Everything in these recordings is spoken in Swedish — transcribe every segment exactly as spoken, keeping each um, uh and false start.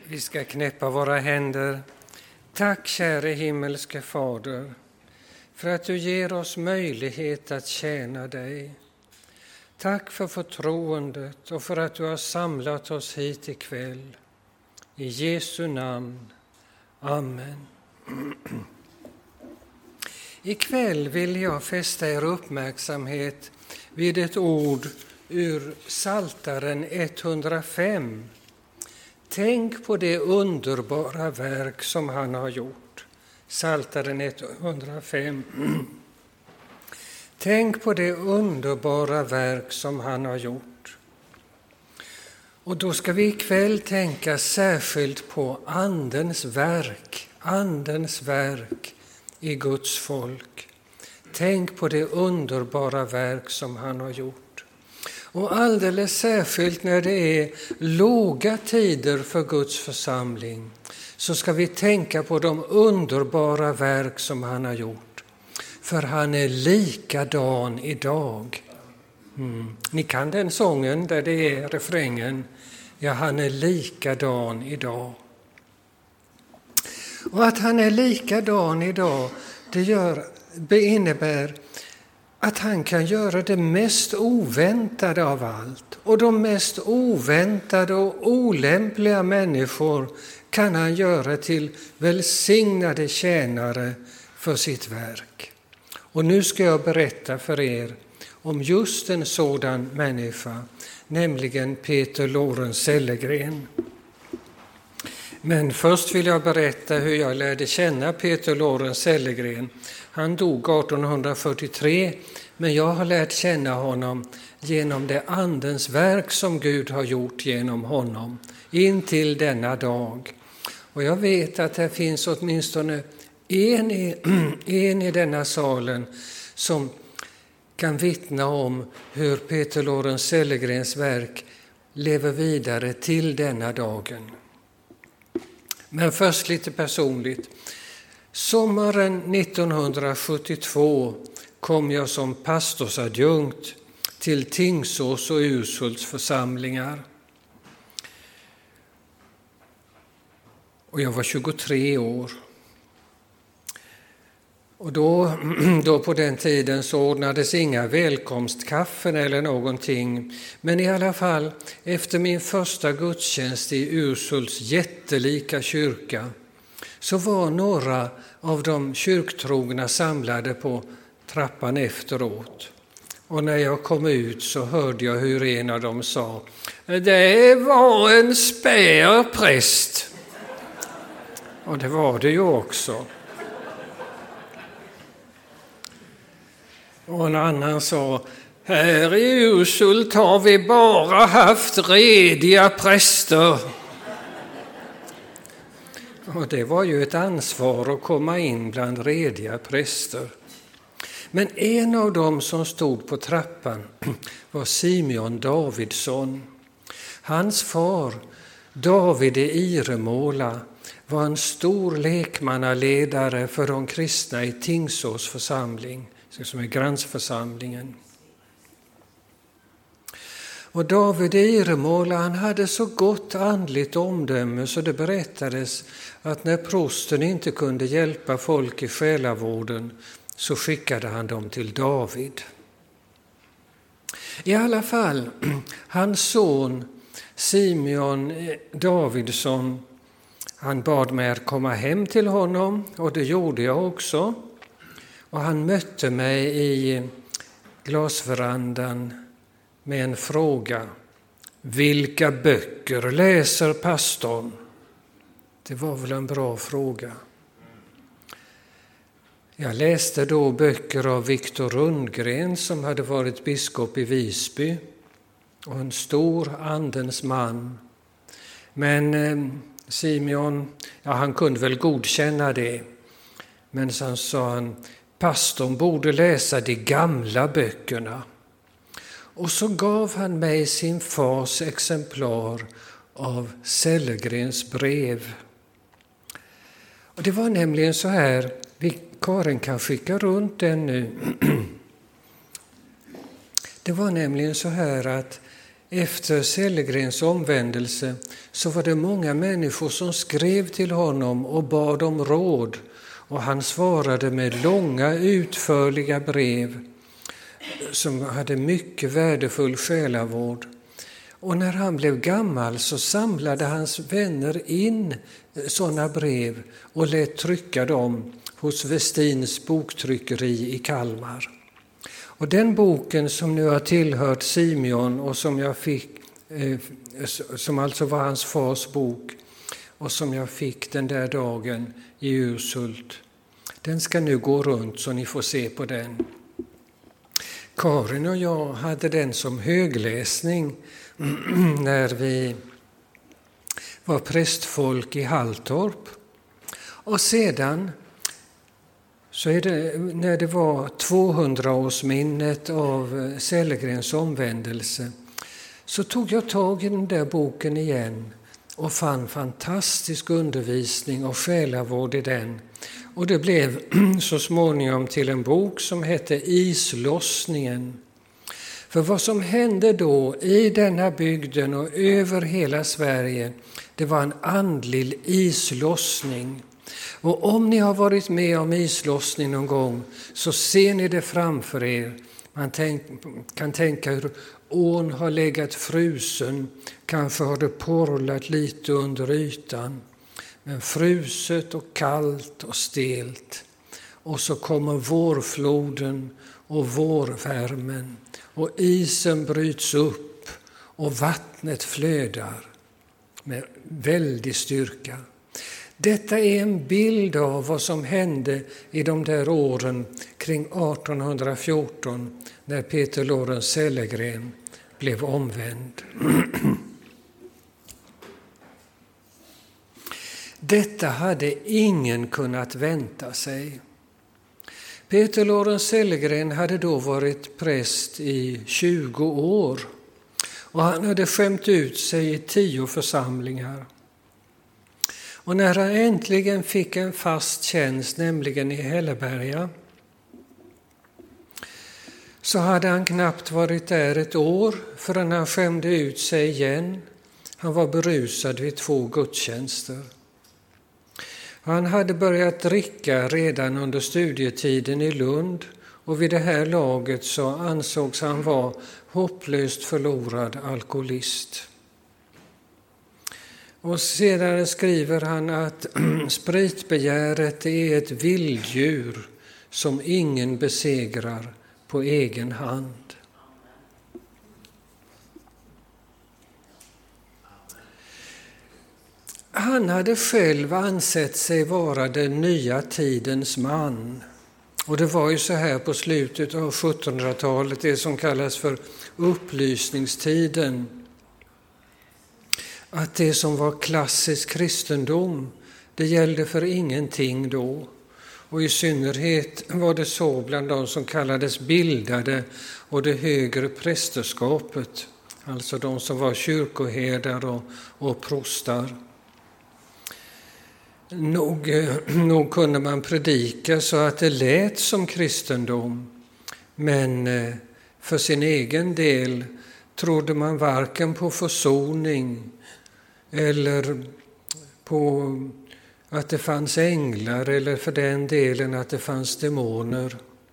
Vi ska knäppa våra händer. Tack, käre himmelske Fader, för att du ger oss möjlighet att tjäna dig. Tack för förtroendet och för att du har samlat oss hit ikväll. I Jesu namn. Amen. Ikväll vill jag fästa er uppmärksamhet vid ett ord ur Psaltaren etthundrafem. Tänk på det underbara verk som han har gjort. Psaltaren etthundrafem. Tänk på det underbara verk som han har gjort. Och då ska vi ikväll tänka särskilt på andens verk. Andens verk i Guds folk. Tänk på det underbara verk som han har gjort. Och alldeles särskilt när det är låga tider för Guds församling så ska vi tänka på de underbara verk som han har gjort. För han är likadan idag. Mm. Ni kan den sången där det är refrängen. Ja, han är likadan idag. Och att han är likadan idag, det, gör, det innebär att han kan göra det mest oväntade av allt. Och de mest oväntade och olämpliga människor kan han göra till välsignade tjänare för sitt verk. Och nu ska jag berätta för er om just en sådan människa, nämligen Peter Lorenz Sellegren. Men först vill jag berätta hur jag lärde känna Peter Lorenz Sellegren. Han dog arton fyrtiotre, men jag har lärt känna honom genom det andens verk som Gud har gjort genom honom in till denna dag. Och jag vet att det finns åtminstone en i, en i denna salen som kan vittna om hur Peter Lorenz Sellegrens verk lever vidare till denna dagen. Men först lite personligt. Sommaren nittonhundrasjuttiotvå kom jag som pastorsadjunkt till Tingsås och Urshults församlingar. Och jag var tjugotre år. Och då, då på den tiden så ordnades inga välkomstkaffen eller någonting. Men i alla fall, efter min första gudstjänst i Urshults jättelika kyrka så var några av de kyrktrogna samlade på trappan efteråt. Och när jag kom ut så hörde jag hur en av dem sa: det var en spär präst. Och det var det ju också. Och en annan sa: här i Urshult har vi bara haft rediga präster. Och det var ju ett ansvar att komma in bland rediga präster. Men en av dem som stod på trappan var Simeon Davidsson. Hans far, David i Iremåla, var en stor lekmannaledare för de kristna i Tingsås församling, som är gränsförsamlingen. Och David i Iremåla, han hade så gott andligt omdöme så det berättades att när prosten inte kunde hjälpa folk i själavården så skickade han dem till David. I alla fall, hans son Simeon Davidsson, han bad mig att komma hem till honom och det gjorde jag också. Och han mötte mig i glasverandan med en fråga: vilka böcker läser pastorn? Det var väl en bra fråga. Jag läste då böcker av Viktor Rundgren som hade varit biskop i Visby och en stor andens man. Men eh, Simeon, ja, han kunde väl godkänna det. Men sen sa han: pastorn borde läsa de gamla böckerna. Och så gav han mig sin fars exemplar av Sellegrens brev. Och det var nämligen så här, vi, Karin kan skicka runt den nu. Det var nämligen så här att efter Sellegrens omvändelse så var det många människor som skrev till honom och bad om råd, och han svarade med långa utförliga brev som hade mycket värdefull själavård. Och när han blev gammal så samlade hans vänner in sådana brev och lät trycka dem hos Westins boktryckeri i Kalmar. Och den boken som nu har tillhört Simeon och som jag fick, eh, som alltså var hans fars bok och som jag fick den där dagen i Urshult, den ska nu gå runt så ni får se på den. Karin och jag hade den som högläsning när vi var prästfolk i Halltorp. Och sedan så är det, när det var tvåhundraårsminnet av Sellegrens omvändelse, så tog jag tag i den där boken igen och fann fantastisk undervisning och själavård i den. Och det blev så småningom till en bok som hette Islossningen. För vad som hände då i denna bygden och över hela Sverige, det var en andlig islossning. Och om ni har varit med om islossning någon gång så ser ni det framför er. Man tänk, kan tänka hur ån har legat frusen, kanske har det porlat lite under ytan. Men fruset och kallt och stelt. Och så kommer vårfloden och vårvärmen. Och isen bryts upp och vattnet flödar med väldig styrka. Detta är en bild av vad som hände i de där åren kring arton fjorton när Peter Lorenz Sellegren blev omvänd. Detta hade ingen kunnat vänta sig. Peter Lorenz Sellegren hade då varit präst i tjugo år och han hade skämt ut sig i tio församlingar. Och när han äntligen fick en fast tjänst, nämligen i Hälleberga, så hade han knappt varit där ett år förrän han skämde ut sig igen. Han var berusad vid två gudstjänster. Han hade börjat dricka redan under studietiden i Lund och vid det här laget så ansågs han vara hopplöst förlorad alkoholist. Och sedan skriver han att spritbegäret är ett vilddjur som ingen besegrar på egen hand. Han hade själv ansett sig vara den nya tidens man. Och det var ju så här på slutet av sjuttonhundratalet, det som kallas för upplysningstiden. Att det som var klassisk kristendom, det gällde för ingenting då. Och i synnerhet var det så bland de som kallades bildade och det högre prästerskapet. Alltså de som var kyrkoherdar och, och prostar. Nog, nog kunde man predika så att det lät som kristendom, men för sin egen del trodde man varken på försoning eller på att det fanns änglar eller för den delen att det fanns demoner.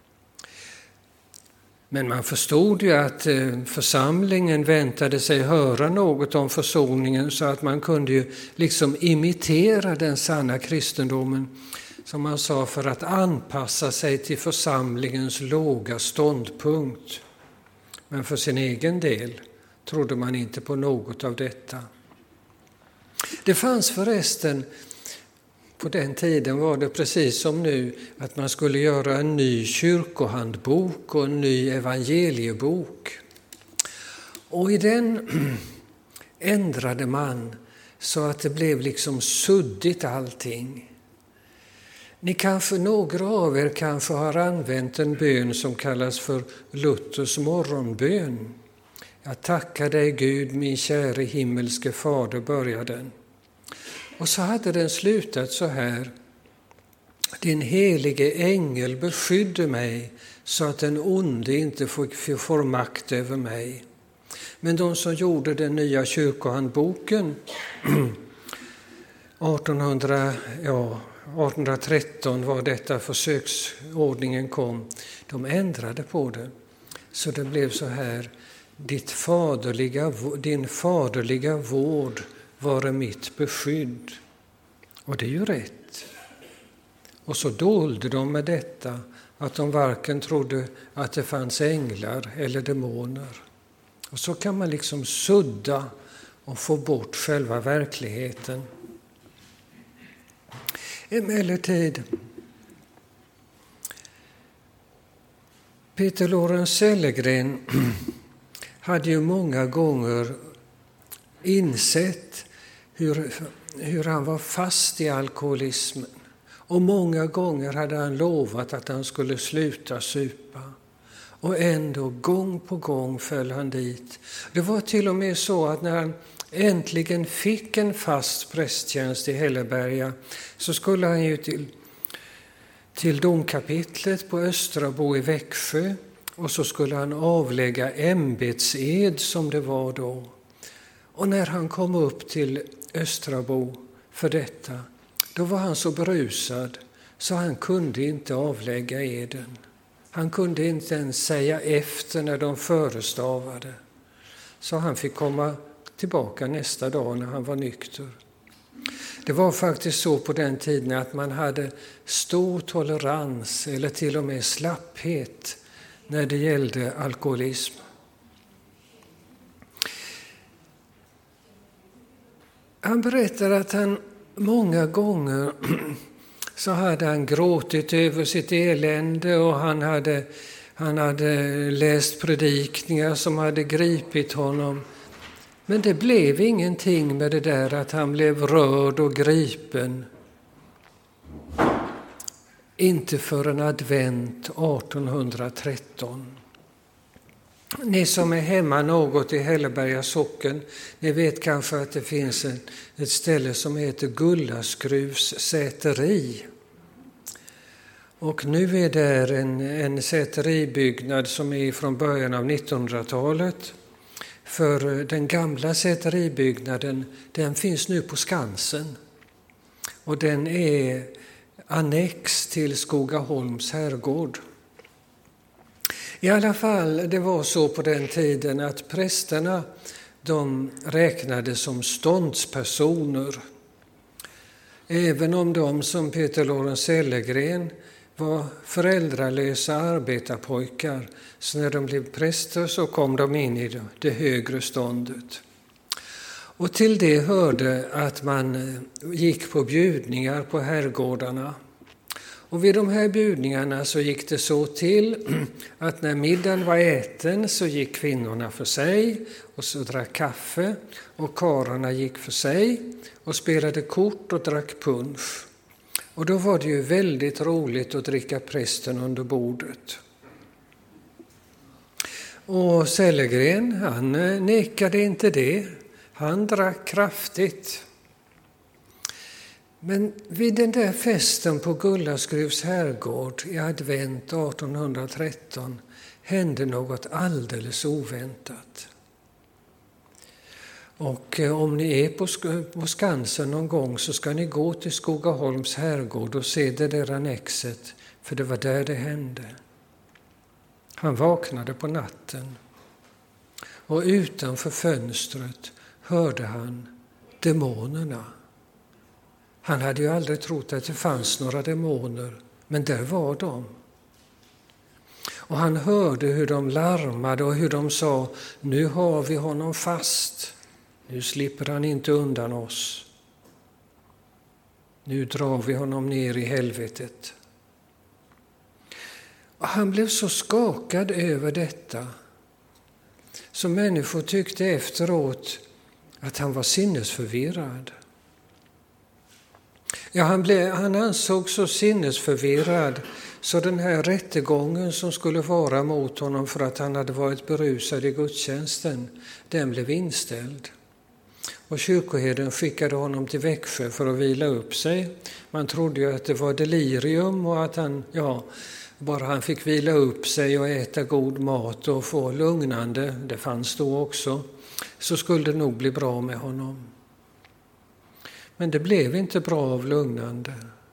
Men man förstod ju att församlingen väntade sig höra något om försoningen så att man kunde ju liksom imitera den sanna kristendomen, som man sa, för att anpassa sig till församlingens låga ståndpunkt. Men för sin egen del trodde man inte på något av detta. Det fanns förresten, på den tiden var det precis som nu, att man skulle göra en ny kyrkohandbok och en ny evangeliebok. Och i den ändrade man så att det blev liksom suddigt allting. Ni kanske, några av er kanske har använt en bön som kallas för Luthers morgonbön. Jag tackar dig Gud, min käre himmelske fader, börjar den. Och så hade den slutat så här. Din helige ängel beskydde mig så att den onde inte får, får makt över mig. Men de som gjorde den nya kyrkohandboken artonhundra, ja, artonhundratretton var detta försöksordningen kom. De ändrade på det. Så det blev så här: Ditt faderliga, din faderliga vård vare mitt beskydd. Och det är ju rätt. Och så dolde de med detta att de varken trodde att det fanns änglar eller demoner. Och så kan man liksom sudda och få bort själva verkligheten. Emellertid, Peter Lorenz Sellegren hade ju många gånger insett hur, hur han var fast i alkoholismen. Och många gånger hade han lovat att han skulle sluta supa. Och ändå gång på gång föll han dit. Det var till och med så att när han äntligen fick en fast prästtjänst i Helleberga så skulle han ju till, till domkapitlet på Östrabo i Växjö, och så skulle han avlägga ämbetsed som det var då. Och när han kom upp till Östrabo för detta, då var han så berusad så han kunde inte avlägga eden. Han kunde inte ens säga efter när de förestavade. Så han fick komma tillbaka nästa dag när han var nykter. Det var faktiskt så på den tiden att man hade stor tolerans eller till och med slapphet när det gällde alkoholism. Han berättar att han många gånger så hade han gråtit över sitt elände, och han hade, han hade läst predikningar som hade gripit honom. Men det blev ingenting med det där att han blev rörd och gripen. Inte förrän advent artonhundratretton. Ni som är hemma något i Helleberga socken, ni vet kanske att det finns ett, ett ställe som heter Gullaskruvs säteri. Och nu är det en, en säteribyggnad som är från början av nittonhundratalet. För den gamla säteribyggnaden, den finns nu på Skansen. Och den är annex till Skogaholms herrgård. I alla fall, det var så på den tiden att prästerna, de räknades som ståndspersoner. Även om de som Peter Lorenz Sellegren var föräldralösa arbetarpojkar, så när de blev präster så kom de in i det högre ståndet. Och till det hörde att man gick på bjudningar på herrgårdarna. Och vid de här bjudningarna så gick det så till att när middagen var äten så gick kvinnorna för sig och så drack kaffe, och karlarna gick för sig och spelade kort och drack punsch. Och då var det ju väldigt roligt att dricka prästen under bordet. Och Sellegren, han nekade inte det. Han drack kraftigt. Men vid den där festen på Gullaskruvs herrgård i advent artonhundratretton hände något alldeles oväntat. Och om ni är på, på Skansen någon gång så ska ni gå till Skogaholms herrgård och se det där annexet, för det var där det hände. Han vaknade på natten, och utanför fönstret hörde han demonerna. Han hade ju aldrig trott att det fanns några demoner, men där var de. Och han hörde hur de larmade och hur de sa: nu har vi honom fast. Nu slipper han inte undan oss. Nu drar vi honom ner i helvetet. Och han blev så skakad över detta, så människor tyckte efteråt att han var sinnesförvirrad. Ja, han, blev, han ansåg så sinnesförvirrad så den här rättegången som skulle vara mot honom för att han hade varit berusad i gudstjänsten, den blev inställd. Och kyrkoherden skickade honom till Växjö för att vila upp sig. Man trodde ju att det var delirium och att han, ja, bara han fick vila upp sig och äta god mat och få lugnande, det fanns då också, så skulle det nog bli bra med honom. Men det blev inte bra av lugnande.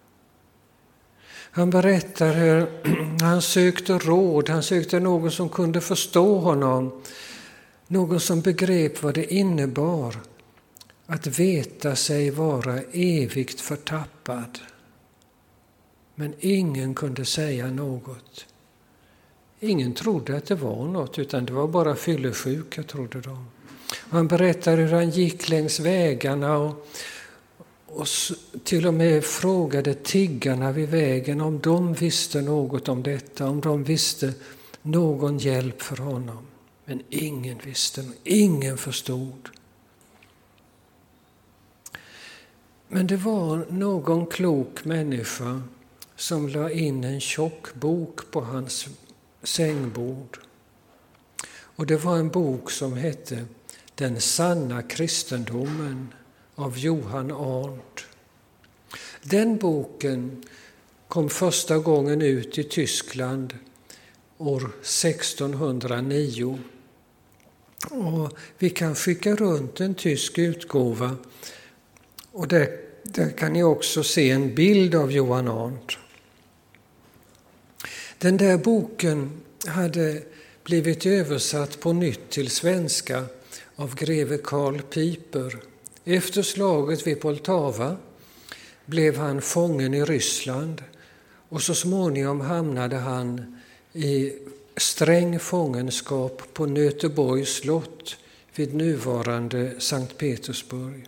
Han berättar hur han sökte råd, han sökte någon som kunde förstå honom, någon som begrep vad det innebar att veta sig vara evigt förtappad. Men ingen kunde säga något. Ingen trodde att det var något, utan det var bara fyllesjuka, trodde de. Och han berättar hur han gick längs vägarna och, och till och med frågade tiggarna vid vägen om de visste något om detta, om de visste någon hjälp för honom. Men ingen visste, ingen förstod. Men det var någon klok människa som la in en tjock bok på hans sängbord. Och det var en bok som hette Den sanna kristendomen av Johan Arndt. Den boken kom första gången ut i Tyskland år sextonhundranio. Och vi kan skicka runt en tysk utgåva, och där, där kan ni också se en bild av Johan Arndt. Den där boken hade blivit översatt på nytt till svenska av greve Karl Piper. Efter slaget vid Poltava blev han fången i Ryssland, och så småningom hamnade han i sträng fångenskap på Nöteborgs slott vid nuvarande Sankt Petersburg.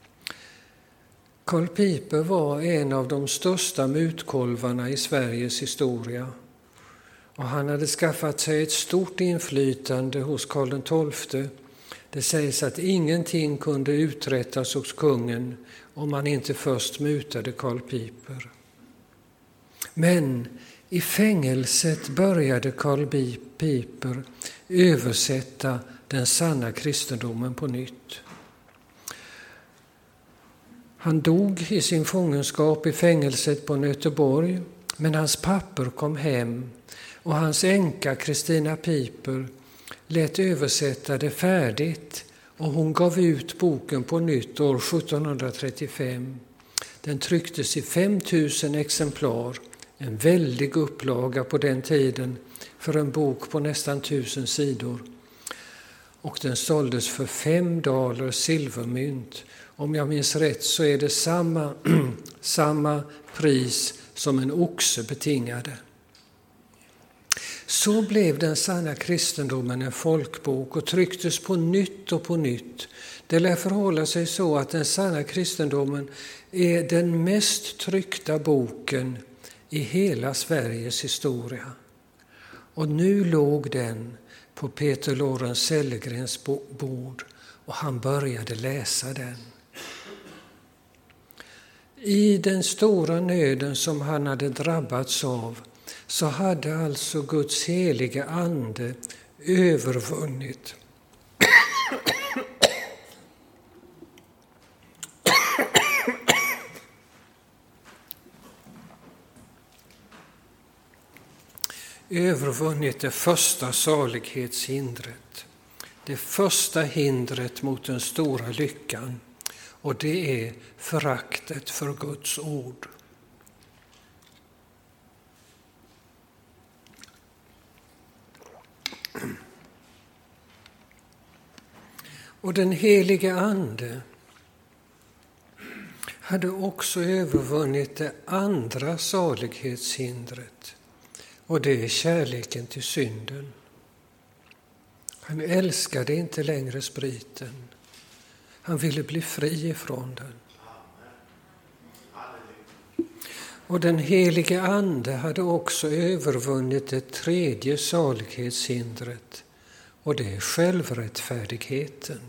Karl Piper var en av de största mutkolvarna i Sveriges historia, och han hade skaffat sig ett stort inflytande hos Karl den tolfte. Det sägs att ingenting kunde uträttas hos kungen om man inte först mutade Karl Piper. Men i fängelset började Karl Piper översätta den sanna kristendomen på nytt. Han dog i sin fångenskap i fängelset på Nöteborg, men hans papper kom hem och hans änka Kristina Piper lät översätta det färdigt, och hon gav ut boken på nytt år sjuttonhundratrettiofem. Den trycktes i fem tusen exemplar, en väldig upplaga på den tiden för en bok på nästan tusen sidor. Och den såldes för fem daler silvermynt. Om jag minns rätt så är det samma, samma pris som en oxe betingade. Så blev den sanna kristendomen en folkbok och trycktes på nytt och på nytt. Det lär förhålla sig så att den sanna kristendomen är den mest tryckta boken i hela Sveriges historia. Och nu låg den på Peter Lorentz Sellegrens bord, och han började läsa den. I den stora nöden som han hade drabbats av så hade alltså Guds heliga ande övervunnit övervunnit det första salighetshindret, det första hindret mot den stora lyckan, och det är föraktet för Guds ord. Och den heliga ande hade också övervunnit det andra salighetshindret, och det är kärleken till synden. Han älskade inte längre spriten. Han ville bli fri ifrån den. Och den helige ande hade också övervunnit det tredje salighetshindret, och det är självrättfärdigheten.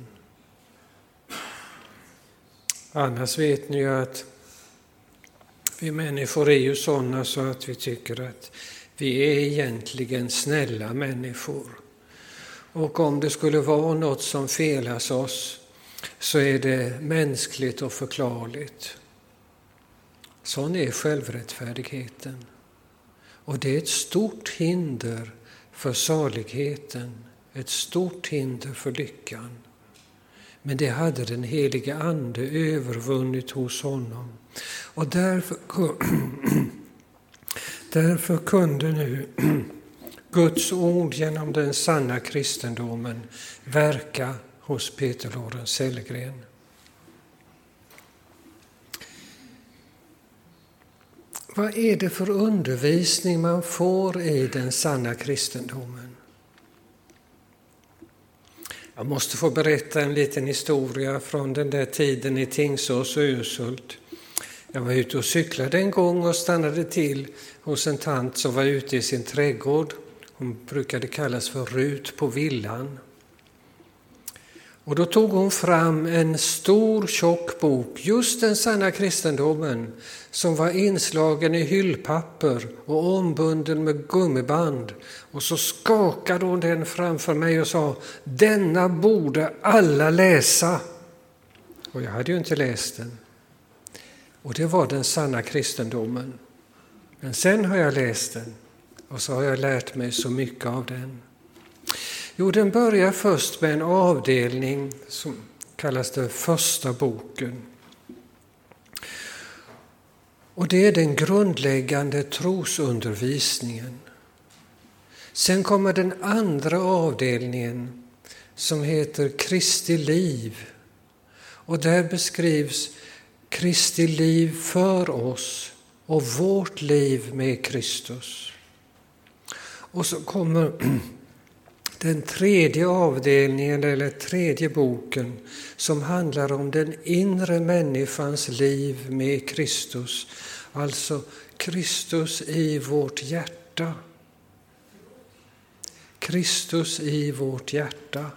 Annars vet ni ju att vi människor är ju sådana så att vi tycker att vi är egentligen snälla människor. Och om det skulle vara något som felas oss så är det mänskligt och förklarligt. Sån är självrättfärdigheten. Och det är ett stort hinder för saligheten, ett stort hinder för lyckan. Men det hade den helige Ande övervunnit hos honom. Och därför, därför kunde nu Guds ord genom den sanna kristendomen verka hos Peter Lorenz Sellgren. Vad är det för undervisning man får i den sanna kristendomen? Jag måste få berätta en liten historia från den där tiden i Tingsås och Öshult. Jag var ute och cyklade en gång och stannade till hos en tant som var ute i sin trädgård. Hon brukade kallas för Rut på villan. Och då tog hon fram en stor tjock bok, just den sanna kristendomen, som var inslagen i hyllpapper och ombunden med gummiband. Och så skakade hon den framför mig och sa: denna borde alla läsa. Och jag hade ju inte läst den. Och det var den sanna kristendomen. Men sen har jag läst den och så har jag lärt mig så mycket av den. Jo, den börjar först med en avdelning som kallas den första boken. Och det är den grundläggande trosundervisningen. Sen kommer den andra avdelningen som heter Kristi liv. Och där beskrivs Kristi liv för oss och vårt liv med Kristus. Och så kommer den tredje avdelningen eller tredje boken som handlar om den inre människans liv med Kristus. Alltså Kristus i vårt hjärta. Kristus i vårt hjärta.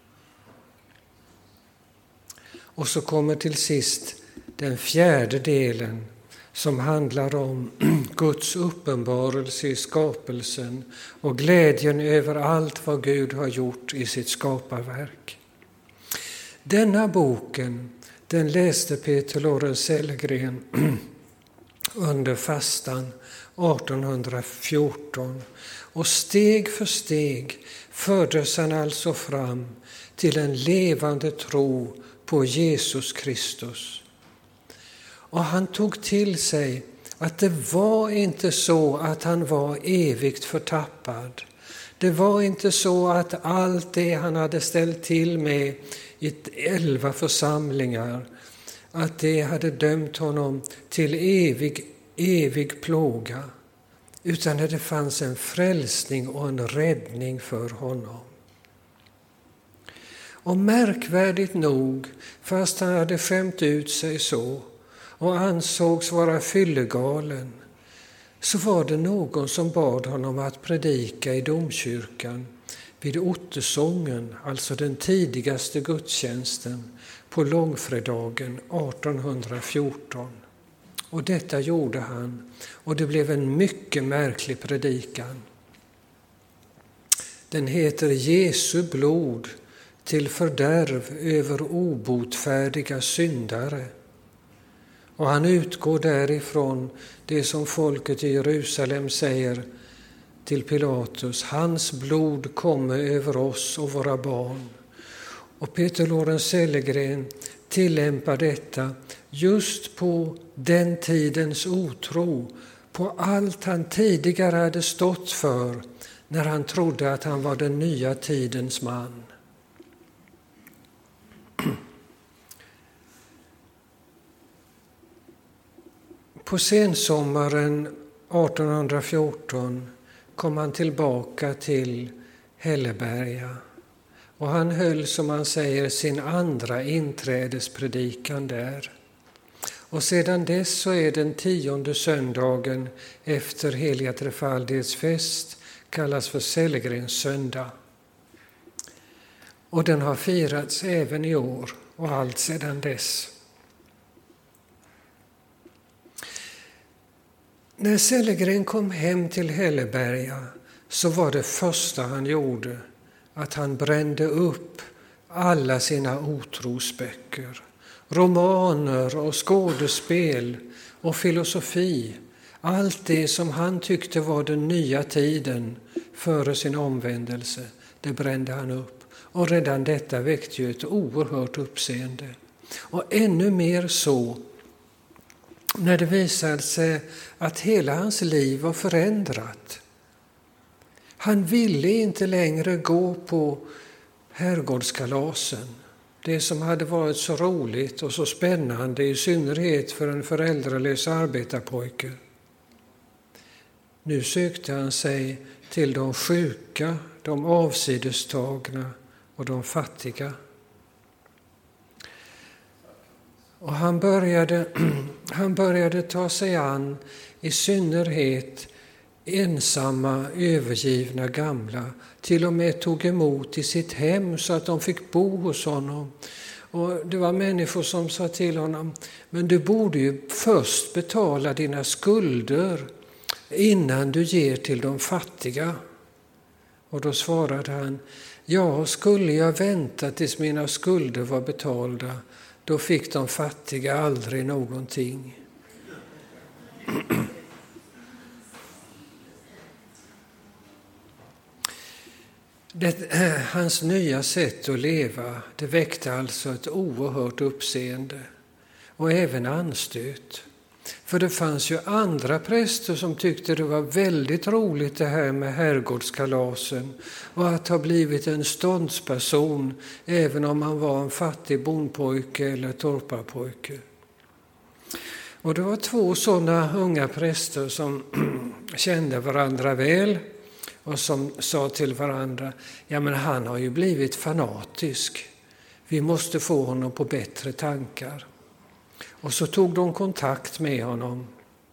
Och så kommer till sist den fjärde delen som handlar om Guds uppenbarelse i skapelsen och glädjen över allt vad Gud har gjort i sitt skaparverk. Denna boken, den läste Peter Lorenz Sellgren under fastan arton fjorton och steg för steg fördes han alltså fram till en levande tro på Jesus Kristus. Och han tog till sig att det var inte så att han var evigt förtappad. Det var inte så att allt det han hade ställt till med i elva församlingar, att det hade dömt honom till evig, evig plåga. Utan att det fanns en frälsning och en räddning för honom. Och märkvärdigt nog, fast han hade skämt ut sig så och ansågs vara fyllegalen, så var det någon som bad honom att predika i domkyrkan vid Ottesången, alltså den tidigaste gudstjänsten på långfredagen arton fjorton. Och detta gjorde han, och det blev en mycket märklig predikan. Den heter Jesu blod till fördärv över obotfärdiga syndare. Och han utgår därifrån det som folket i Jerusalem säger till Pilatus: hans blod kommer över oss och våra barn. Och Peter Lorenz Sellgren tillämpar detta just på den tidens otro, på allt han tidigare hade stått för när han trodde att han var den nya tidens man. På sensommaren arton fjorton kom han tillbaka till Helleberga och han höll, som man säger, sin andra inträdespredikan där. Och sedan dess så är den tionde söndagen efter heliga trefaldighetsfest kallas för Sellgrens söndag. Och den har firats även i år och allt sedan dess. När Sellgren kom hem till Helleberga så var det första han gjorde att han brände upp alla sina otrosböcker. Romaner och skådespel och filosofi. Allt det som han tyckte var den nya tiden före sin omvändelse, det brände han upp. Och redan detta väckte ju ett oerhört uppseende. Och ännu mer så när det visade sig att hela hans liv var förändrat. Han ville inte längre gå på herrgårdskalasen. Det som hade varit så roligt och så spännande, i synnerhet för en föräldralös arbetarpojke. Nu sökte han sig till de sjuka, de avsidestagna och de fattiga. Och han började, han började ta sig an i synnerhet ensamma, övergivna gamla. Till och med tog emot i sitt hem så att de fick bo hos honom. Och det var människor som sa till honom, men du borde ju först betala dina skulder innan du ger till de fattiga. Och då svarade han, ja, skulle jag vänta tills mina skulder var betalda, då fick de fattiga aldrig någonting. Det, hans nya sätt att leva, det väckte alltså ett oerhört uppseende och även anstöt. För det fanns ju andra präster som tyckte det var väldigt roligt det här med herrgårdskalasen och att ha blivit en ståndsperson även om man var en fattig bondpojke eller torparpojke. Och det var två sådana unga präster som kände varandra väl och som sa till varandra, ja men han har ju blivit fanatisk, vi måste få honom på bättre tankar. Och så tog de kontakt med honom.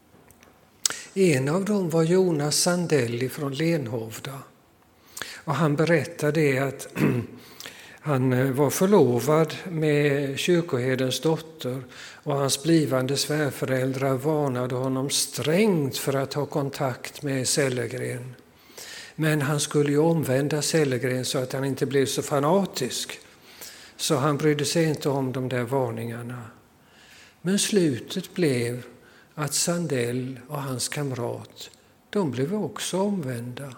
En av dem var Jonas Sandell från Lenhovda. Och han berättade att han var förlovad med kyrkoherdens dotter och hans blivande svärföräldrar varnade honom strängt för att ha kontakt med Sellegren. Men han skulle ju omvända Sellegren så att han inte blev så fanatisk. Så han brydde sig inte om de där varningarna. Men slutet blev att Sandell och hans kamrat, de blev också omvända.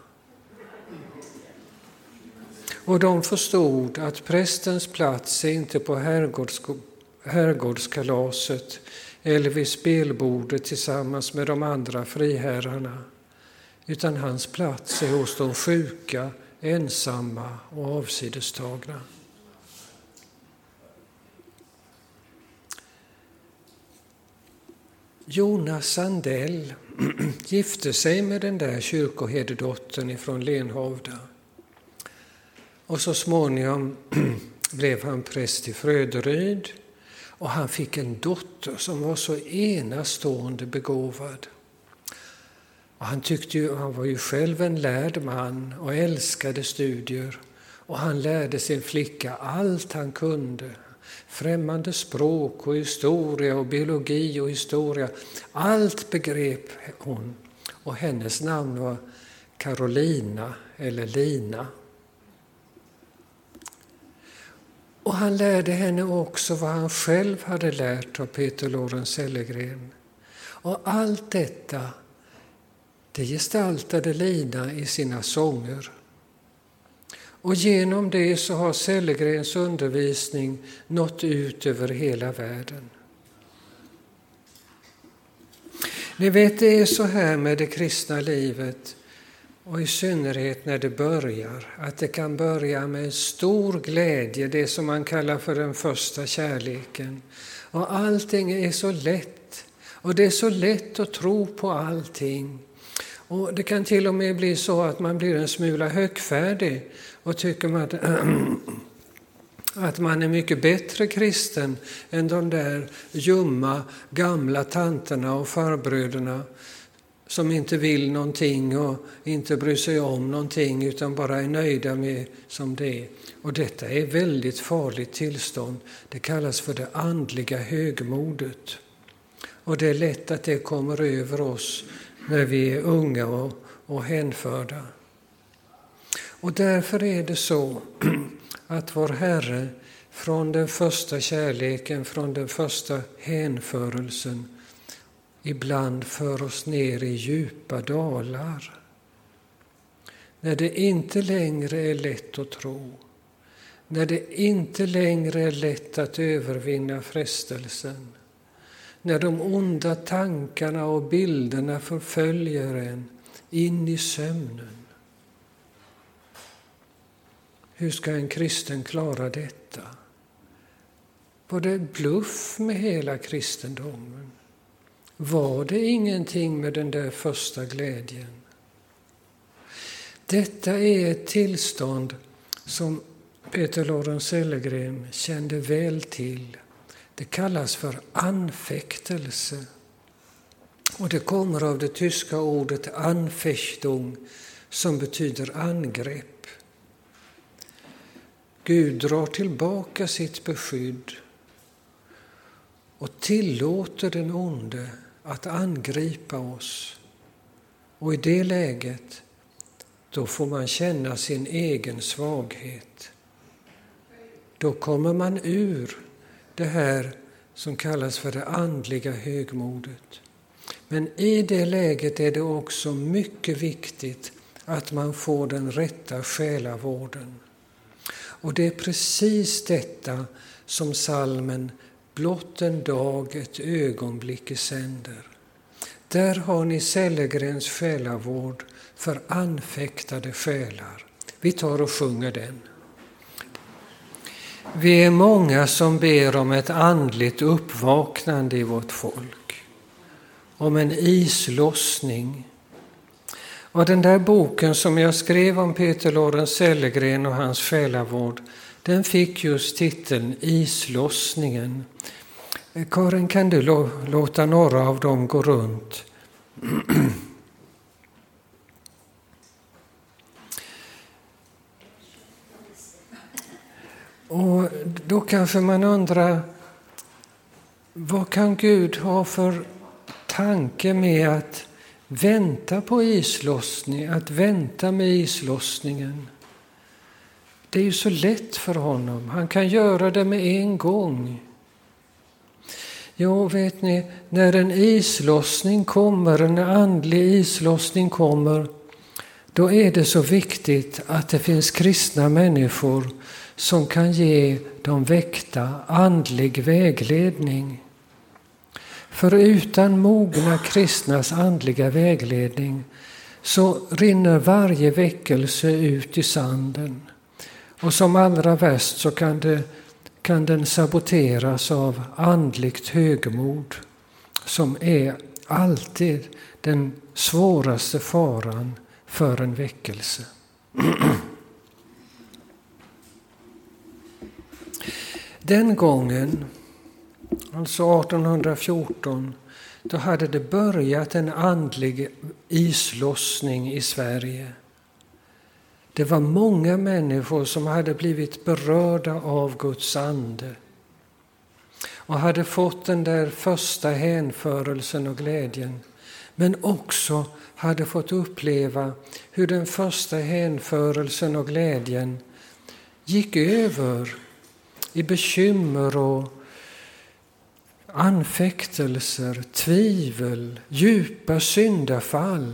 Och de förstod att prästens plats är inte på herrgårds- herrgårdskalaset eller vid spelbordet tillsammans med de andra friherrarna, utan hans plats är hos de sjuka, ensamma och avsidestagna. Jonas Sandell gifte sig med den där kyrkoherdedottern ifrån Lenhovda. Och så småningom blev han präst i Fröderyd och han fick en dotter som var så enastående begåvad. Och han tyckte ju, han var ju själv en lärd man och älskade studier och han lärde sin flicka allt han kunde. Främmande språk och historia och biologi och historia. Allt begrep hon och hennes namn var Carolina eller Lina. Och han lärde henne också vad han själv hade lärt av Peter Lorenz Sellegren. Och allt detta, det gestaltade Lina i sina sånger. Och genom det så har Sellegrens undervisning nått ut över hela världen. Ni vet, det är så här med det kristna livet och i synnerhet när det börjar, att det kan börja med stor glädje, det som man kallar för den första kärleken. Och allting är så lätt och det är så lätt att tro på allting. Och det kan till och med bli så att man blir en smula högfärdig och tycker man att, att man är mycket bättre kristen än de där ljumma gamla tanterna och farbröderna som inte vill någonting och inte bryr sig om någonting utan bara är nöjda med som det är. Och detta är ett väldigt farligt tillstånd. Det kallas för det andliga högmodet. Och det är lätt att det kommer över oss när vi är unga och, och hänförda. Och därför är det så att vår Herre från den första kärleken, från den första hänförelsen, ibland för oss ner i djupa dalar. När det inte längre är lätt att tro. När det inte längre är lätt att övervinna frestelsen. När de onda tankarna och bilderna förföljer en in i sömnen. Hur ska en kristen klara detta? Var det bluff med hela kristendomen? Var det ingenting med den där första glädjen? Detta är ett tillstånd som Peter Lorentz Sellegren kände väl till. Det kallas för anfäktelse. Och det kommer av det tyska ordet Anfechtung som betyder angrepp. Gud drar tillbaka sitt beskydd och tillåter den onde att angripa oss. Och i det läget, då får man känna sin egen svaghet. Då kommer man ur det här som kallas för det andliga högmodet. Men i det läget är det också mycket viktigt att man får den rätta själavården. Och det är precis detta som salmen blott en dag, ett ögonblick i sänder. Där har ni Sellegrens själavård för anfäktade själar. Vi tar och sjunger den. Vi är många som ber om ett andligt uppvaknande i vårt folk. Om en islossning. Och den där boken som jag skrev om Peter Lorentz Sellegren och hans själavård, den fick just titeln Islossningen. Karin, kan du låta några av dem gå runt? Och då kanske man undrar, vad kan Gud ha för tanke med att vänta på islossning, att vänta med islossningen? Det är ju så lätt för honom. Han kan göra det med en gång. Jo, vet ni, när en islossning kommer, en andlig islossning kommer, då är det så viktigt att det finns kristna människor som kan ge de väckta andlig vägledning. För utan mogna kristnas andliga vägledning så rinner varje väckelse ut i sanden. Och som allra värst så kan, det, kan den saboteras av andligt högmod, som är alltid den svåraste faran för en väckelse. Den gången, alltså arton fjorton, då hade det börjat en andlig islossning i Sverige. Det var många människor som hade blivit berörda av Guds ande och hade fått den där första hänförelsen och glädjen, men också hade fått uppleva hur den första hänförelsen och glädjen gick över i bekymmer och anfäktelser, tvivel, djupa syndafall.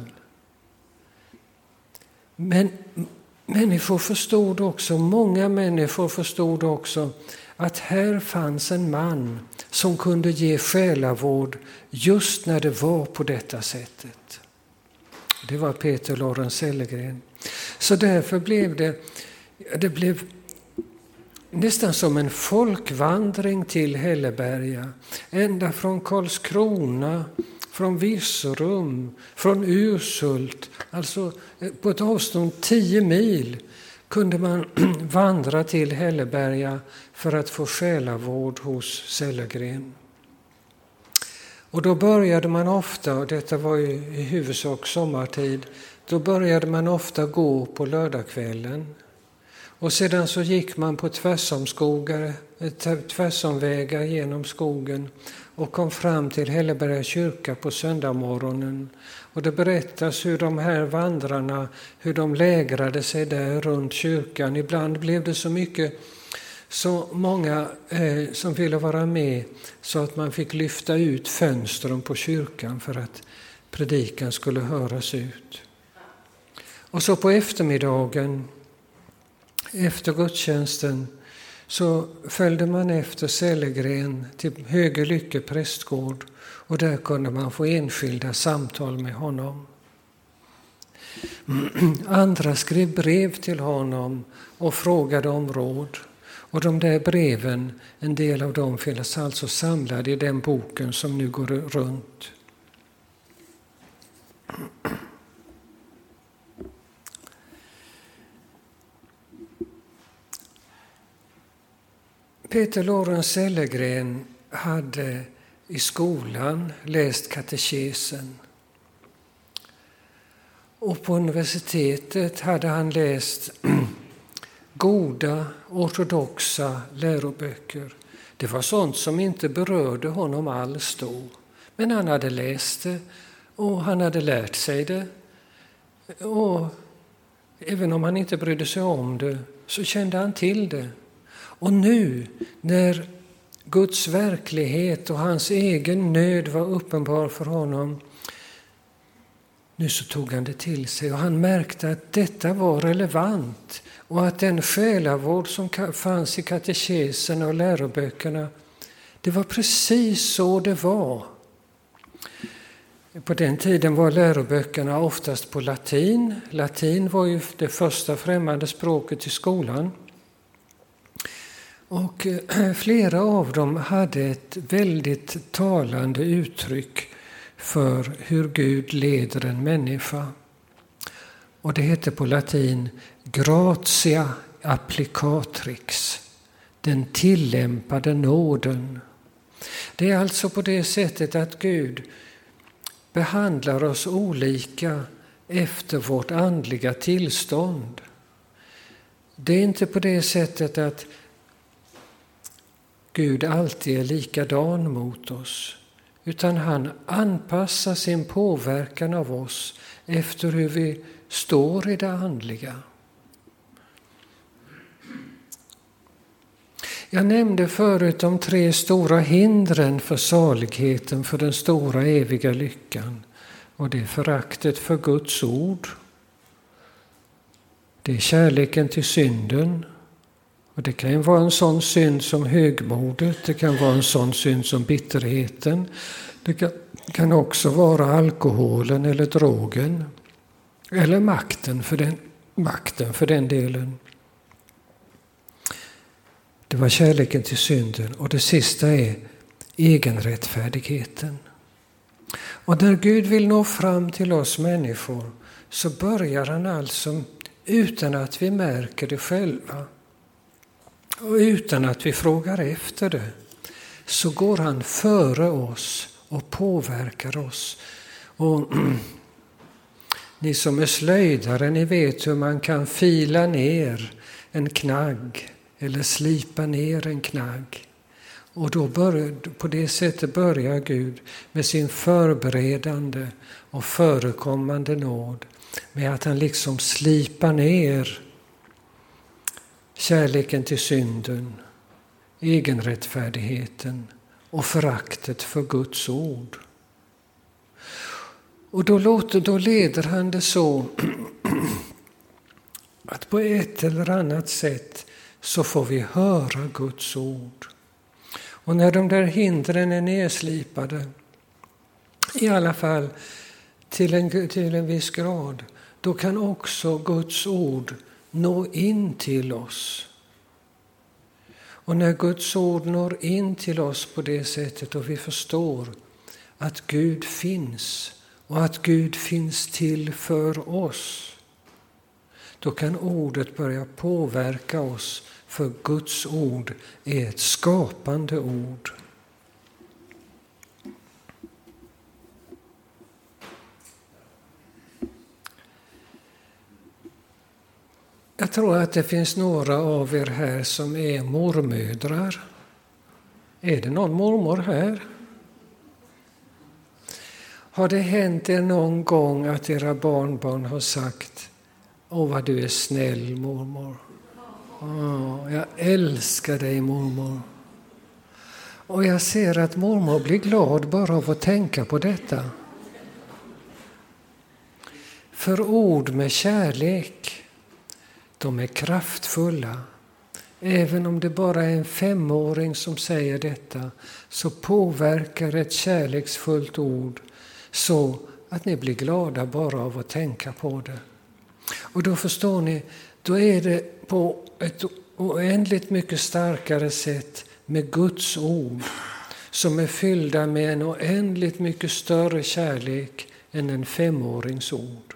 Men människor förstod också, många människor förstod också att här fanns en man som kunde ge själavård just när det var på detta sättet. Det var Peter Lorentz Sellegren. Så därför blev det, det blev nästan som en folkvandring till Helleberga. Ända från Karlskrona, från Virserum, från Urshult. Alltså på ett avstånd tio mil kunde man vandra till Helleberga för att få själavård hos Sellegren. Och då började man ofta, och detta var ju i huvudsak sommartid, då började man ofta gå på lördagskvällen. Och sedan så gick man på tvärsomskogar, tvärsomvägar genom skogen och kom fram till Helleberga kyrka på söndagmorgonen. Och det berättas hur de här vandrarna, hur de lägrade sig där runt kyrkan. Ibland blev det så mycket Så många eh, som ville vara med så att man fick lyfta ut fönstren på kyrkan för att predikan skulle höras ut. Och så på eftermiddagen, efter gudstjänsten, så följde man efter Sellegren till Högelycke prästgård och där kunde man få enskilda samtal med honom. Andra skrev brev till honom och frågade om råd. Och de där breven, en del av dem finns alltså samlade i den boken som nu går runt. Peter Lorenz Sellegren hade i skolan läst katekesen. Och på universitetet hade han läst goda ortodoxa läroböcker. Det var sånt som inte berörde honom alls då. Men han hade läst det och han hade lärt sig det. Och även om han inte brydde sig om det så kände han till det. Och nu när Guds verklighet och hans egen nöd var uppenbar för honom, nu så tog han det till sig och han märkte att detta var relevant och att den själavård som fanns i katekesen och läroböckerna, det var precis så det var. På den tiden var läroböckerna oftast på latin. Latin var ju det första främmande språket i skolan. Och flera av dem hade ett väldigt talande uttryck för hur Gud leder en människa. Och det heter på latin gratia applicatrix, den tillämpade nåden. Det är alltså på det sättet att Gud behandlar oss olika efter vårt andliga tillstånd. Det är inte på det sättet att Gud alltid är likadan mot oss, utan han anpassar sin påverkan av oss efter hur vi står i det andliga. Jag nämnde förut de tre stora hindren för saligheten, för den stora eviga lyckan. Och det är föraktet för Guds ord. Det är kärleken till synden. Och det kan vara en sån synd som högmodet, det kan vara en sån synd som bitterheten. Det kan, kan också vara alkoholen eller drogen. Eller makten för den, makten för den delen. Det var kärleken till synden. Och det sista är egenrättfärdigheten. Och när Gud vill nå fram till oss människor så börjar han alltså utan att vi märker det själva. Och utan att vi frågar efter det så går han före oss och påverkar oss. Och ni som är slöjdare, ni vet hur man kan fila ner en knagg eller slipa ner en knagg. Och då börjar, på det sättet börjar Gud med sin förberedande och förekommande nåd med att han liksom slipar ner kärleken till synden, egenrättfärdigheten och föraktet för Guds ord. Och då, låter, då leder han det så att på ett eller annat sätt så får vi höra Guds ord. Och när de där hindren är nedslipade, i alla fall till en, till en viss grad, då kan också Guds ord nå in till oss. Och när Guds ord når in till oss på det sättet och vi förstår att Gud finns och att Gud finns till för oss, då kan ordet börja påverka oss, för Guds ord är ett skapande ord. Jag tror att det finns några av er här som är mormödrar. Är det någon mormor här? Har det hänt er någon gång att era barnbarn har sagt: åh vad du är snäll mormor? Oh, jag älskar dig, mormor. Och jag ser att mormor blir glad bara av att tänka på detta. För ord med kärlek, de är kraftfulla. Även om det bara är en femåring som säger detta, så påverkar ett kärleksfullt ord så att ni blir glada bara av att tänka på det. Och då förstår ni, då är det på ett oändligt mycket starkare sätt med Guds ord som är fyllda med en oändligt mycket större kärlek än en femårings ord.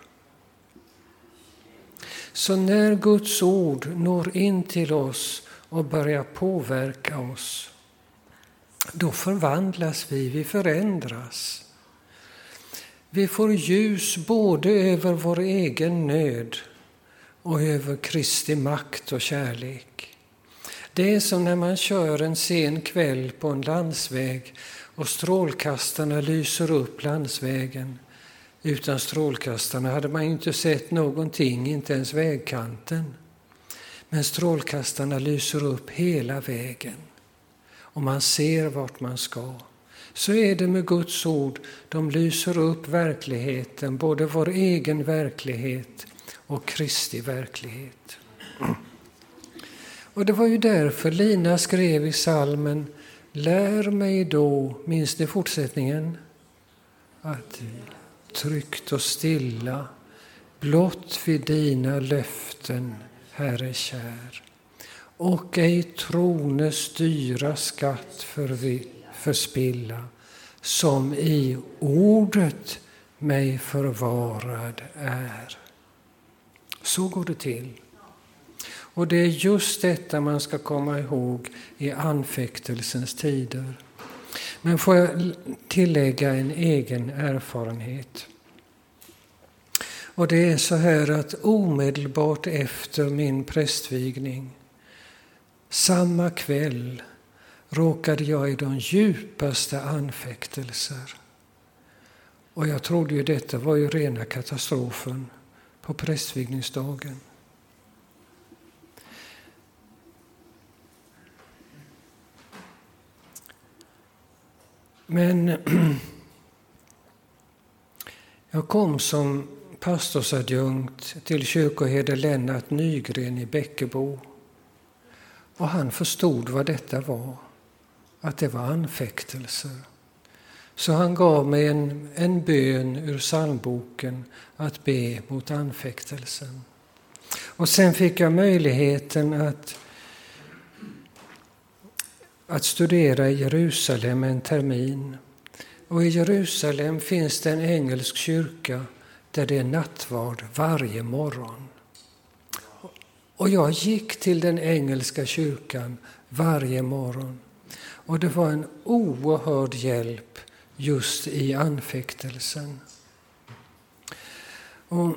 Så när Guds ord når in till oss och börjar påverka oss, då förvandlas vi, vi förändras. Vi får ljus både över vår egen nöd och över Kristi makt och kärlek. Det är som när man kör en sen kväll på en landsväg och strålkastarna lyser upp landsvägen. Utan strålkastarna hade man inte sett någonting, inte ens vägkanten. Men strålkastarna lyser upp hela vägen och man ser vart man ska. Så är det med Guds ord, de lyser upp verkligheten, både vår egen verklighet och Kristi verklighet. Och det var ju därför Lina skrev i psalmen, lär mig då, minns ni fortsättningen? Att tryggt och stilla, blott vid dina löften, Herre kär. Och ej trone styra skatt för vi förspilla, som i ordet mig förvarad är. Så går det till. Och det är just detta man ska komma ihåg i anfäktelsens tider. Men får jag tillägga en egen erfarenhet. Och det är så här att omedelbart efter min prästvigning, samma kväll, råkade jag i de djupaste anfäktelser. Och jag trodde ju detta var ju rena katastrofen på prästvigningsdagen. Men jag kom som pastorsadjunkt till kyrkoherde Lennart Nygren i Bäckebo. Och han förstod vad detta var, att det var anfäktelser. Så han gav mig en, en bön ur psalmboken att be mot anfäktelsen. Och sen fick jag möjligheten att, att studera i Jerusalem en termin. Och i Jerusalem finns det en engelsk kyrka där det är nattvard varje morgon. Och jag gick till den engelska kyrkan varje morgon. Och det var en oerhörd hjälp just i anfäktelsen. Och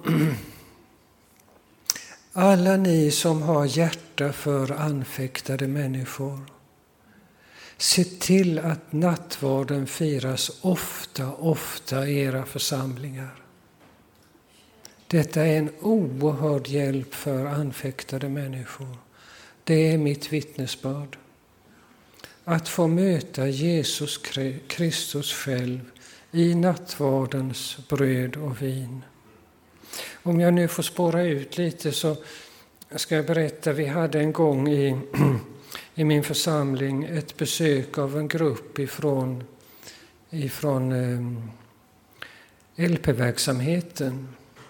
alla ni som har hjärta för anfäktade människor, se till att nattvarden firas ofta, ofta i era församlingar. Detta är en oerhörd hjälp för anfäktade människor. Det är mitt vittnesbörd. Att få möta Jesus Kristus själv i nattvardens bröd och vin. Om jag nu får spåra ut lite så ska jag berätta. Vi hade en gång i, i min församling ett besök av en grupp ifrån, ifrån eh, L P-verksamheten.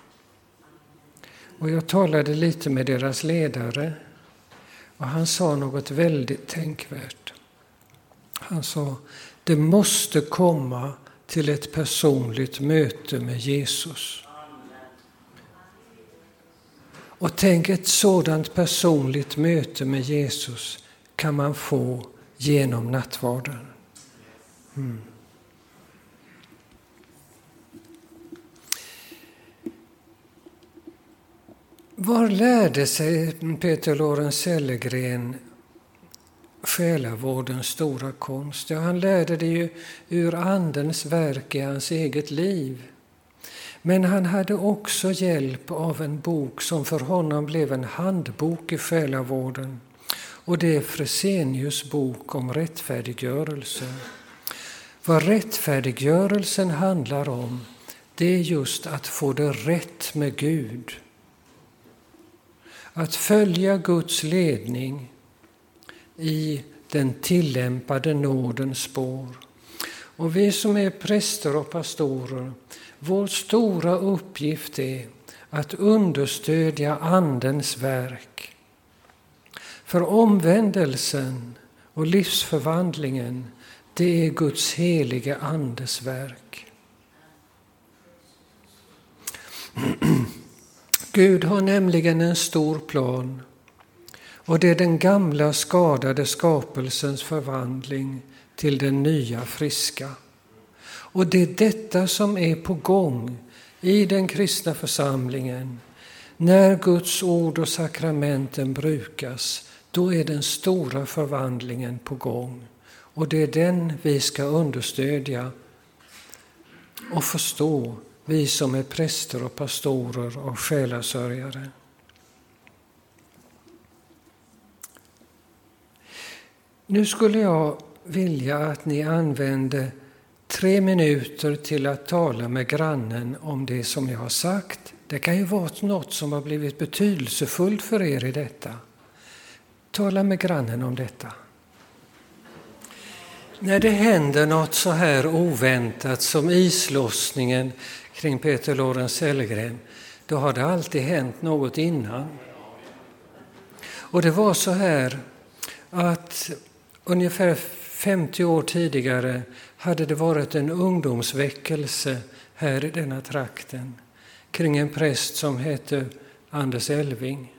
Och jag talade lite med deras ledare och han sa något väldigt tänkvärt. Han sa, det måste komma till ett personligt möte med Jesus. Och tänk, ett sådant personligt möte med Jesus kan man få genom nattvarden. Mm. Var lärde sig Peter Lorenz Sellegren själavårdens stora konst? Ja, han lärde det ju ur andens verk i hans eget liv. Men han hade också hjälp av en bok som för honom blev en handbok i själavården. Och det är Fresenius bok om rättfärdiggörelse. Vad rättfärdiggörelsen handlar om, det är just att få det rätt med Gud. Att följa Guds ledning i den tillämpade nådens spår. Och vi som är präster och pastorer, vår stora uppgift är att understödja Andens verk. För omvändelsen och livsförvandlingen, det är Guds helige Andes verk. Gud har nämligen en stor plan, och det är den gamla skadade skapelsens förvandling till den nya friska. Och det är detta som är på gång i den kristna församlingen. När Guds ord och sakramenten brukas, då är den stora förvandlingen på gång. Och det är den vi ska understödja och förstå, vi som är präster och pastorer och själasörjare. Nu skulle jag vilja att ni använde tre minuter till att tala med grannen om det som jag har sagt. Det kan ju vara något som har blivit betydelsefullt för er i detta. Tala med grannen om detta. När det händer något så här oväntat som islossningen kring Peter Lorenz Sellgren, då har det alltid hänt något innan. Och det var så här att ungefär femtio år tidigare hade det varit en ungdomsväckelse här i denna trakten kring en präst som hette Anders Elving.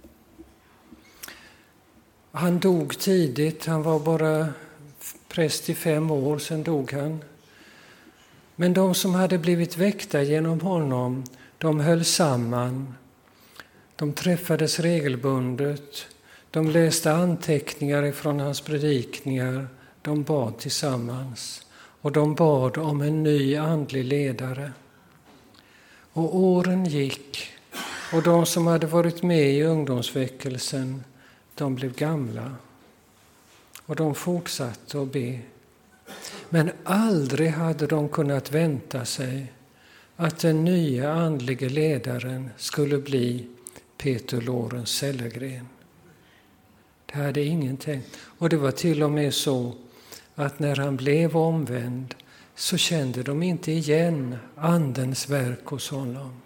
Han dog tidigt, han var bara präst i fem år, sedan dog han. Men de som hade blivit väckta genom honom, de höll samman. De träffades regelbundet, de läste anteckningar från hans predikningar, de bad tillsammans. Och de bad om en ny andlig ledare. Och åren gick, och de som hade varit med i ungdomsväckelsen, de blev gamla. Och de fortsatte att be. Men aldrig hade de kunnat vänta sig att den nya andliga ledaren skulle bli Peter Lorenz Sellgren. Det hade ingen tänkt. Och det var till och med så att när han blev omvänd så kände de inte igen Andens verk hos honom.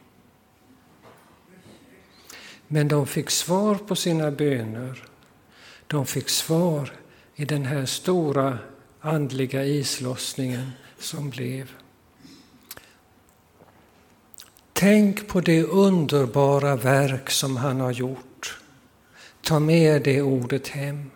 Men de fick svar på sina böner. De fick svar i den här stora andliga islossningen som blev. Tänk på det underbara verk som han har gjort. Ta med det ordet hem.